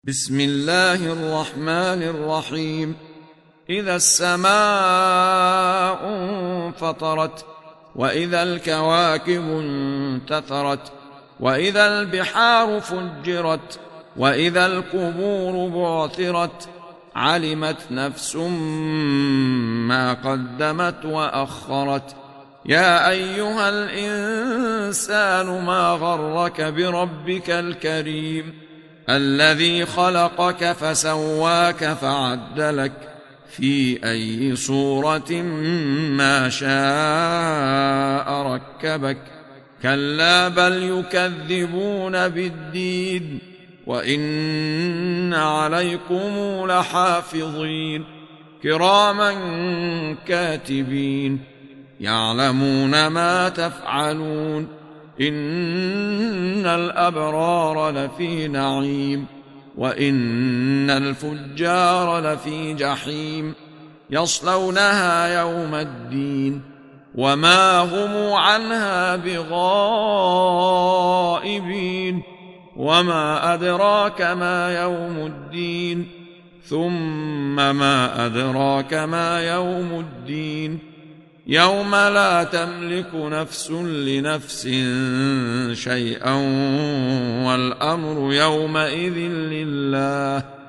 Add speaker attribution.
Speaker 1: بسم الله الرحمن الرحيم. إذا السماء انفطرت، وإذا الكواكب انتثرت، وإذا البحار فجرت، وإذا القبور بعثرت، علمت نفس ما قدمت وأخرت. يا أيها الإنسان ما غرك بربك الكريم الذي خلقك فسواك فعدلك في أي صورة ما شاء ركبك. كلا بل يكذبون بالدين، وإن عليكم لحافظين كراما كاتبين يعلمون ما تفعلون. إن الأبرار لفي نعيم، وإن الفجار لفي جحيم يصلونها يوم الدين وما هم عنها بغائبين. وما أدراك ما يوم الدين، ثم ما أدراك ما يوم الدين. يوم لا تملك نفس لنفس شيئا والأمر يومئذ لله.